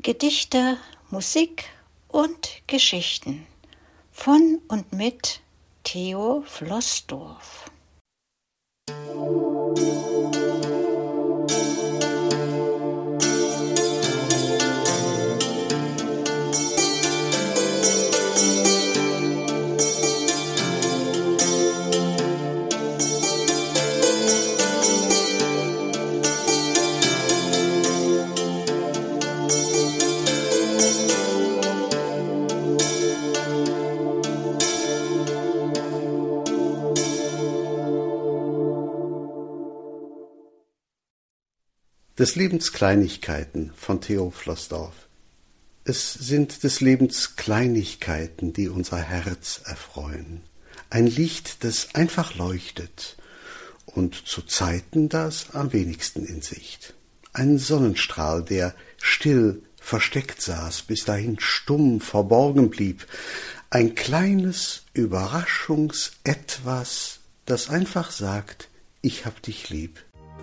Gedichte, Musik und Geschichten von und mit Theo Flossdorf. Des Lebens Kleinigkeiten von Theo Flossdorf. Es sind des Lebens Kleinigkeiten, die unser Herz erfreuen. Ein Licht, das einfach leuchtet und zu Zeiten das am wenigsten in Sicht. Ein Sonnenstrahl, der still versteckt saß, bis dahin stumm verborgen blieb. Ein kleines Überraschungs-Etwas, das einfach sagt, ich hab dich lieb.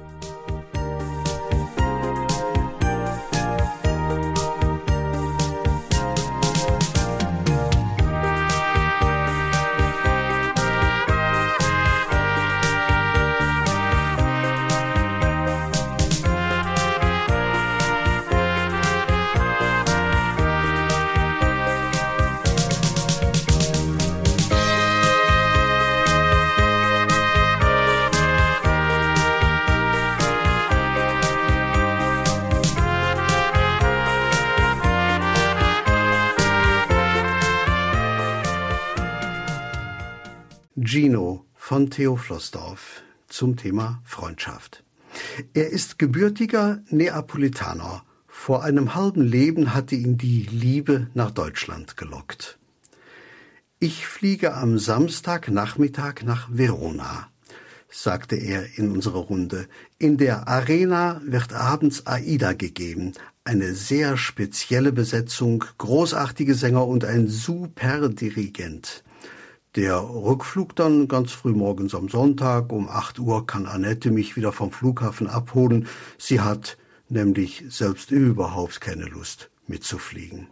Gino von Theo Flossdorf zum Thema Freundschaft. Er ist gebürtiger Neapolitaner. Vor einem halben Leben hatte ihn die Liebe nach Deutschland gelockt. Ich fliege am Samstagnachmittag nach Verona, sagte er in unserer Runde. In der Arena wird abends Aida gegeben. Eine sehr spezielle Besetzung, großartige Sänger und ein super Dirigent. Der Rückflug dann ganz früh morgens am Sonntag. Um 8 Uhr kann Annette mich wieder vom Flughafen abholen. Sie hat nämlich selbst überhaupt keine Lust mitzufliegen.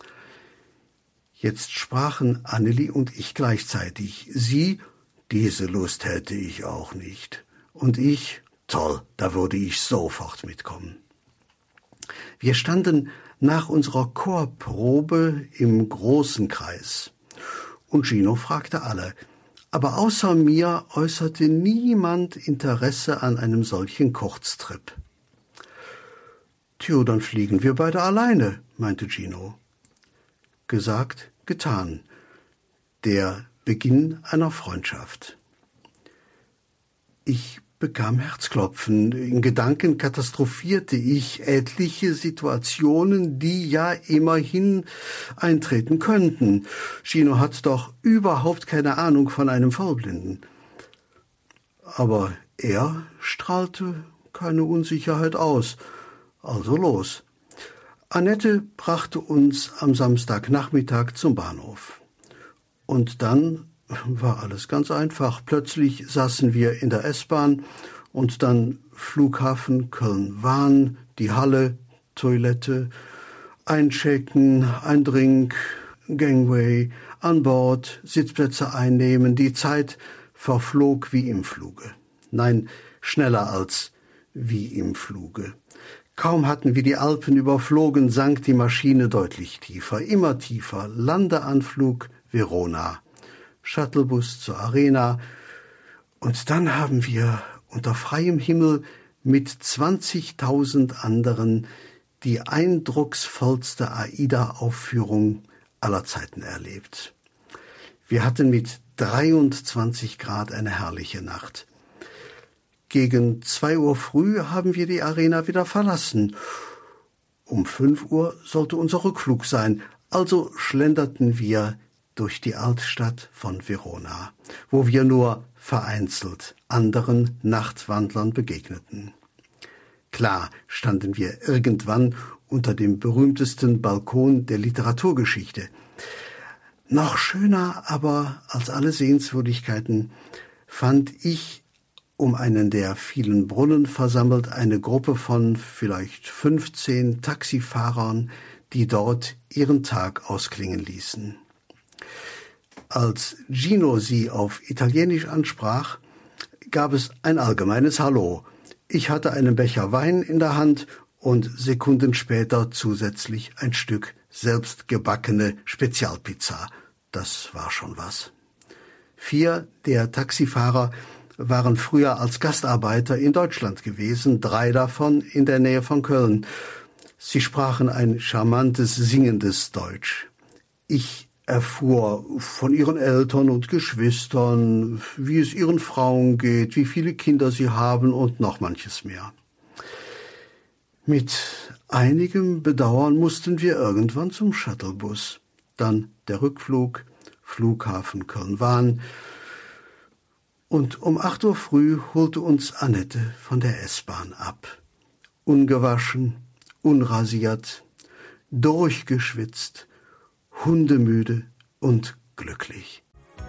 Jetzt sprachen Annelie und ich gleichzeitig. Sie, diese Lust hätte ich auch nicht. Und ich, toll, da würde ich sofort mitkommen. Wir standen nach unserer Chorprobe im großen Kreis. Und Gino fragte alle, aber außer mir äußerte niemand Interesse an einem solchen Kurztrip. Tja, dann fliegen wir beide alleine, meinte Gino. Gesagt, getan. Der Beginn einer Freundschaft. Ich bekam Herzklopfen. In Gedanken katastrophierte ich etliche Situationen, die ja immerhin eintreten könnten. Gino hat doch überhaupt keine Ahnung von einem Vollblinden. Aber er strahlte keine Unsicherheit aus. Also los. Annette brachte uns am Samstagnachmittag zum Bahnhof. Und dann war alles ganz einfach. Plötzlich saßen wir in der S-Bahn und dann Flughafen Köln-Wahn, die Halle, Toilette, einchecken, ein Drink, Gangway, an Bord, Sitzplätze einnehmen. Die Zeit verflog wie im Fluge. Nein, schneller als wie im Fluge. Kaum hatten wir die Alpen überflogen, sank die Maschine deutlich tiefer, immer tiefer. Landeanflug Verona. Shuttlebus zur Arena. Und dann haben wir unter freiem Himmel mit 20.000 anderen die eindrucksvollste Aida-Aufführung aller Zeiten erlebt. Wir hatten mit 23 Grad eine herrliche Nacht. Gegen 2 Uhr früh haben wir die Arena wieder verlassen. Um 5 Uhr sollte unser Rückflug sein, also schlenderten wir durch die Altstadt von Verona, wo wir nur vereinzelt anderen Nachtwandlern begegneten. Klar standen wir irgendwann unter dem berühmtesten Balkon der Literaturgeschichte. Noch schöner aber als alle Sehenswürdigkeiten fand ich um einen der vielen Brunnen versammelt eine Gruppe von vielleicht 15 Taxifahrern, die dort ihren Tag ausklingen ließen. Als Gino sie auf Italienisch ansprach, gab es ein allgemeines Hallo. Ich hatte einen Becher Wein in der Hand und Sekunden später zusätzlich ein Stück selbstgebackene Spezialpizza. Das war schon was. 4 der Taxifahrer waren früher als Gastarbeiter in Deutschland gewesen, 3 davon in der Nähe von Köln. Sie sprachen ein charmantes, singendes Deutsch. Ich erfuhr von ihren Eltern und Geschwistern, wie es ihren Frauen geht, wie viele Kinder sie haben und noch manches mehr. Mit einigem Bedauern mussten wir irgendwann zum Shuttlebus. Dann der Rückflug, Flughafen Köln-Wahn. Und um 8 Uhr früh holte uns Annette von der S-Bahn ab. Ungewaschen, unrasiert, durchgeschwitzt, hundemüde und glücklich.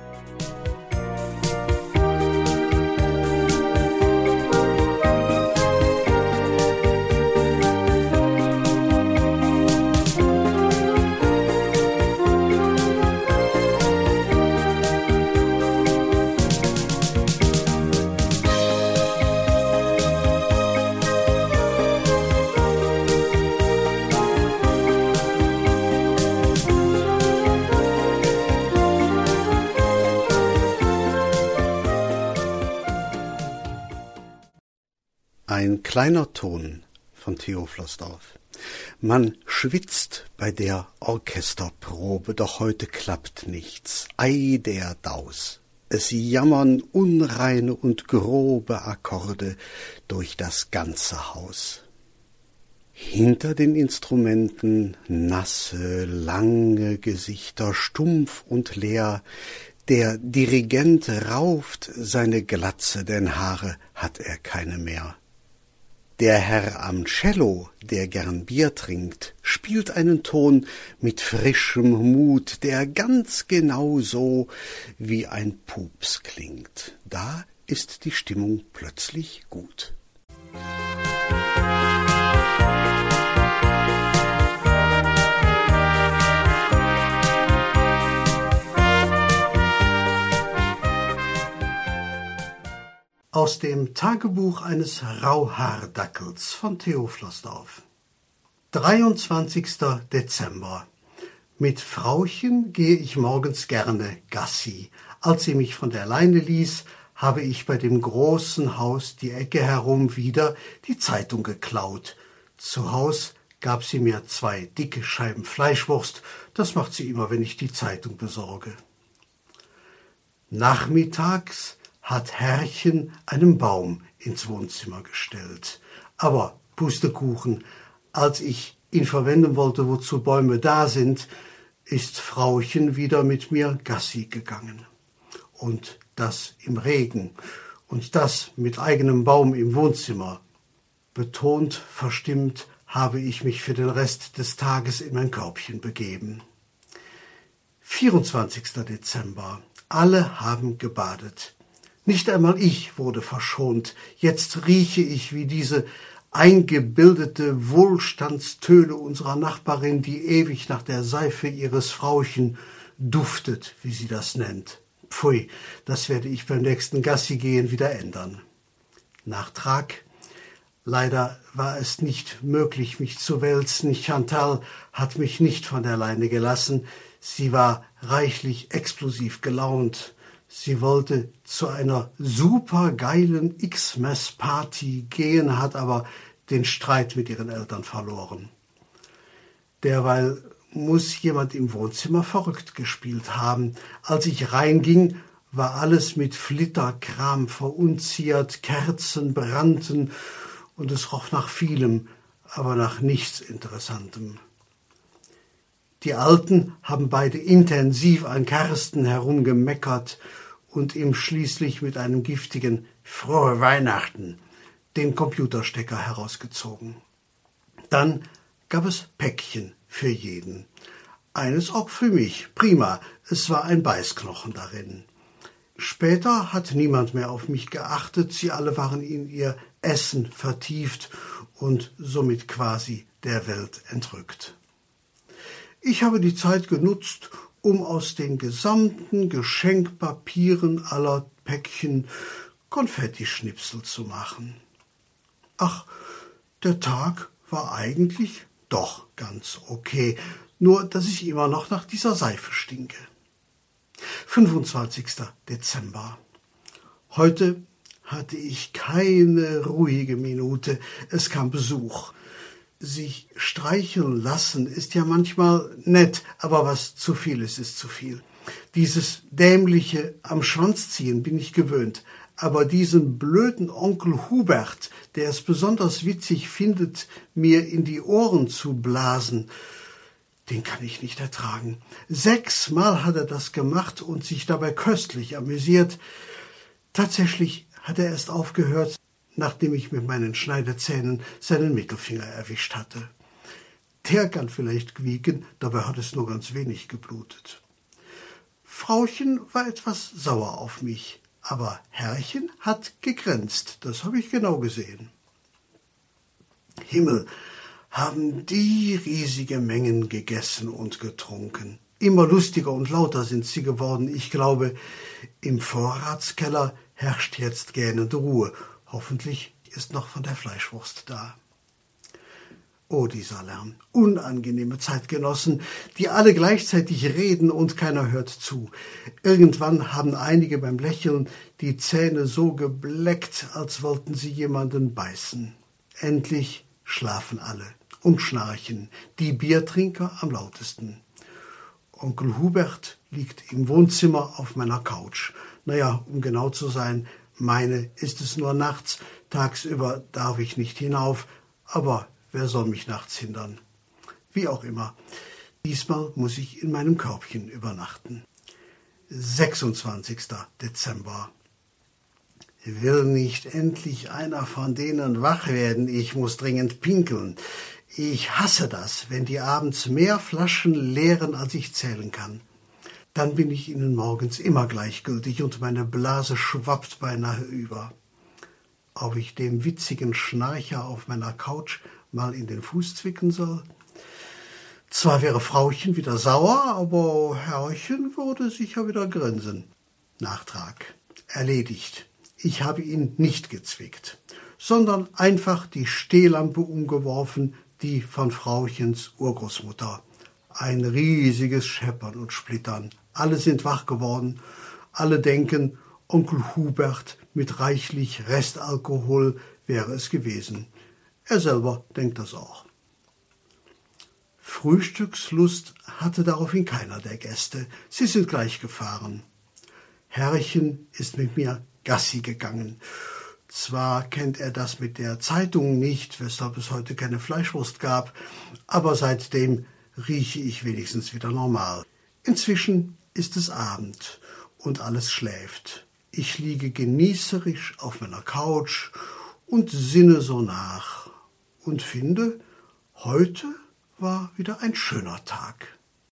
Ein kleiner Ton von Theo Flossdorf. Man schwitzt bei der Orchesterprobe, doch heute klappt nichts. Ei der Daus. Es jammern unreine und grobe Akkorde durch das ganze Haus. Hinter den Instrumenten nasse, lange Gesichter, stumpf und leer. Der Dirigent rauft seine Glatze, denn Haare hat er keine mehr. Der Herr am Cello, der gern Bier trinkt, spielt einen Ton mit frischem Mut, der ganz genau so wie ein Pups klingt. Da ist die Stimmung plötzlich gut. Aus dem Tagebuch eines Rauhaardackels von Theo Flossdorf. 23. Dezember. Mit Frauchen gehe ich morgens gerne Gassi. Als sie mich von der Leine ließ, habe ich bei dem großen Haus die Ecke herum wieder die Zeitung geklaut. Zu Haus gab sie mir 2 dicke Scheiben Fleischwurst. Das macht sie immer, wenn ich die Zeitung besorge. Nachmittags hat Herrchen einen Baum ins Wohnzimmer gestellt. Aber Pustekuchen, als ich ihn verwenden wollte, wozu Bäume da sind, ist Frauchen wieder mit mir Gassi gegangen. Und das im Regen. Und das mit eigenem Baum im Wohnzimmer. Betont, verstimmt habe ich mich für den Rest des Tages in mein Körbchen begeben. 24. Dezember. Alle haben gebadet. Nicht einmal ich wurde verschont. Jetzt rieche ich wie diese eingebildete Wohlstandstöle unserer Nachbarin, die ewig nach der Seife ihres Frauchen duftet, wie sie das nennt. Pfui, das werde ich beim nächsten Gassi gehen wieder ändern. Nachtrag. Leider war es nicht möglich, mich zu wälzen. Chantal hat mich nicht von der Leine gelassen. Sie war reichlich explosiv gelaunt. Sie wollte zu einer supergeilen Xmas-Party gehen, hat aber den Streit mit ihren Eltern verloren. Derweil muss jemand im Wohnzimmer verrückt gespielt haben. Als ich reinging, war alles mit Flitterkram verunziert, Kerzen brannten und es roch nach vielem, aber nach nichts Interessantem. Die Alten haben beide intensiv an Karsten herumgemeckert und ihm schließlich mit einem giftigen »Frohe Weihnachten« den Computerstecker herausgezogen. Dann gab es Päckchen für jeden. Eines auch für mich, prima, es war ein Beißknochen darin. Später hat niemand mehr auf mich geachtet, sie alle waren in ihr Essen vertieft und somit quasi der Welt entrückt. Ich habe die Zeit genutzt, um aus den gesamten Geschenkpapieren aller Päckchen Konfettischnipsel zu machen. Ach, der Tag war eigentlich doch ganz okay, nur dass ich immer noch nach dieser Seife stinke. 25. Dezember. Heute hatte ich keine ruhige Minute. Es kam Besuch. Sich streicheln lassen ist ja manchmal nett, aber was zu viel ist zu viel. Dieses dämliche am Schwanz ziehen bin ich gewöhnt. Aber diesen blöden Onkel Hubert, der es besonders witzig findet, mir in die Ohren zu blasen, den kann ich nicht ertragen. 6-mal hat er das gemacht und sich dabei köstlich amüsiert. Tatsächlich hat er erst aufgehört, nachdem ich mit meinen Schneidezähnen seinen Mittelfinger erwischt hatte. Der kann vielleicht quieken, dabei hat es nur ganz wenig geblutet. Frauchen war etwas sauer auf mich, aber Herrchen hat gegrinst, das habe ich genau gesehen. Himmel, haben die riesige Mengen gegessen und getrunken. Immer lustiger und lauter sind sie geworden. Ich glaube, im Vorratskeller herrscht jetzt gähnende Ruhe. Hoffentlich ist noch von der Fleischwurst da. Oh, dieser Lärm. Unangenehme Zeitgenossen, die alle gleichzeitig reden und keiner hört zu. Irgendwann haben einige beim Lächeln die Zähne so gebleckt, als wollten sie jemanden beißen. Endlich schlafen alle und schnarchen, die Biertrinker am lautesten. Onkel Hubert liegt im Wohnzimmer auf meiner Couch. Naja, um genau zu sein, meine ist es nur nachts. Tagsüber darf ich nicht hinauf, aber wer soll mich nachts hindern? Wie auch immer. Diesmal muss ich in meinem Körbchen übernachten. 26. Dezember. Will nicht endlich einer von denen wach werden? Ich muss dringend pinkeln. Ich hasse das, wenn die abends mehr Flaschen leeren, als ich zählen kann. Dann bin ich ihnen morgens immer gleichgültig und meine Blase schwappt beinahe über. Ob ich dem witzigen Schnarcher auf meiner Couch mal in den Fuß zwicken soll? Zwar wäre Frauchen wieder sauer, aber Herrchen würde sicher wieder grinsen. Nachtrag. Erledigt. Ich habe ihn nicht gezwickt, sondern einfach die Stehlampe umgeworfen, die von Frauchens Urgroßmutter. Ein riesiges Scheppern und Splittern. Alle sind wach geworden. Alle denken, Onkel Hubert mit reichlich Restalkohol wäre es gewesen. Er selber denkt das auch. Frühstückslust hatte daraufhin keiner der Gäste. Sie sind gleich gefahren. Herrchen ist mit mir Gassi gegangen. Zwar kennt er das mit der Zeitung nicht, weshalb es heute keine Fleischwurst gab, aber seitdem rieche ich wenigstens wieder normal. Inzwischen ist es Abend und alles schläft. Ich liege genießerisch auf meiner Couch und sinne so nach und finde, heute war wieder ein schöner Tag.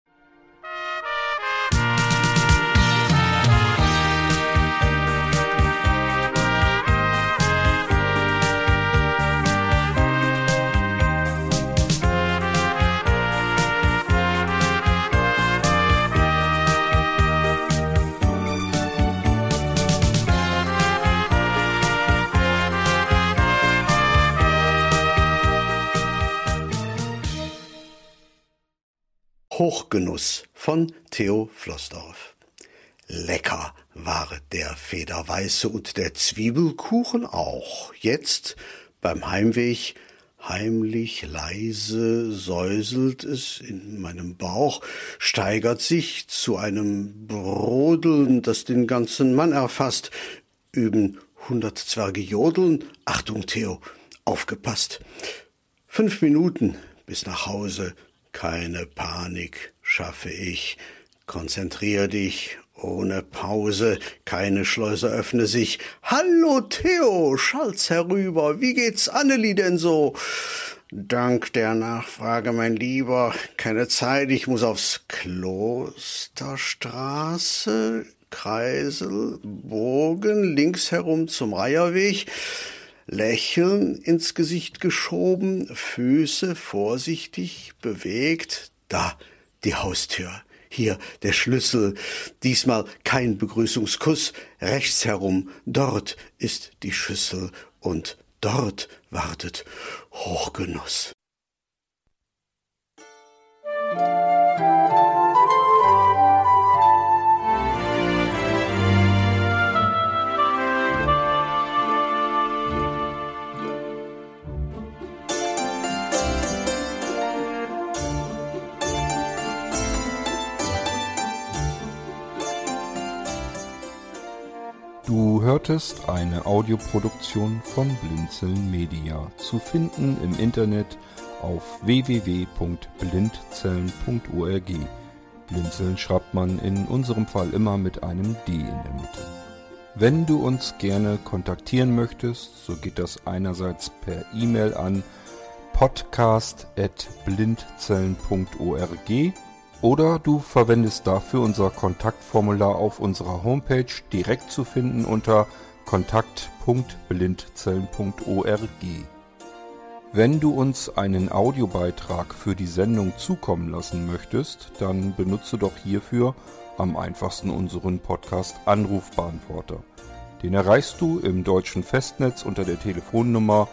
Hochgenuss von Theo Flossdorf. Lecker war der Federweiße und der Zwiebelkuchen auch. Jetzt beim Heimweg heimlich leise säuselt es in meinem Bauch, steigert sich zu einem Brodeln, das den ganzen Mann erfasst. Üben 100 Zwerge jodeln? Achtung, Theo, aufgepasst. 5 Minuten bis nach Hause. Keine Panik, schaffe ich. Konzentrier dich, ohne Pause. Keine Schleuse öffne sich. Hallo Theo, schallt's herüber. Wie geht's Anneli denn so? Dank der Nachfrage, mein Lieber. Keine Zeit, ich muss aufs Klosterstraße, Kreisel, Bogen, links herum zum Reiherweg. Lächeln ins Gesicht geschoben, Füße vorsichtig bewegt. Da, die Haustür. Hier der Schlüssel, diesmal kein Begrüßungskuss, rechts herum, dort ist die Schüssel und dort wartet Hochgenuss. Du hörtest eine Audioproduktion von Blinzeln Media, zu finden im Internet auf www.blindzellen.org. Blinzeln schreibt man in unserem Fall immer mit einem D in der Mitte. Wenn du uns gerne kontaktieren möchtest, so geht das einerseits per E-Mail an podcast@blindzellen.org oder du verwendest dafür unser Kontaktformular auf unserer Homepage, direkt zu finden unter kontakt.blindzellen.org. Wenn du uns einen Audiobeitrag für die Sendung zukommen lassen möchtest, dann benutze doch hierfür am einfachsten unseren Podcast Anrufbeantworter. Den erreichst du im deutschen Festnetz unter der Telefonnummer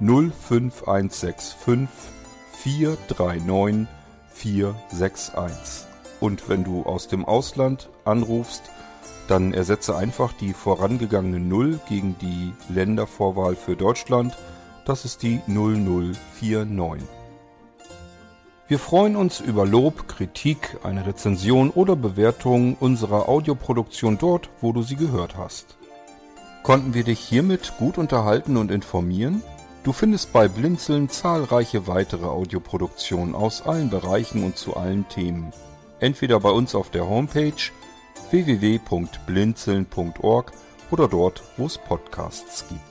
05165 439 461. Und wenn du aus dem Ausland anrufst, dann ersetze einfach die vorangegangene 0 gegen die Ländervorwahl für Deutschland. Das ist die 0049. Wir freuen uns über Lob, Kritik, eine Rezension oder Bewertung unserer Audioproduktion dort, wo du sie gehört hast. Konnten wir dich hiermit gut unterhalten und informieren? Du findest bei Blinzeln zahlreiche weitere Audioproduktionen aus allen Bereichen und zu allen Themen. Entweder bei uns auf der Homepage www.blinzeln.org oder dort, wo es Podcasts gibt.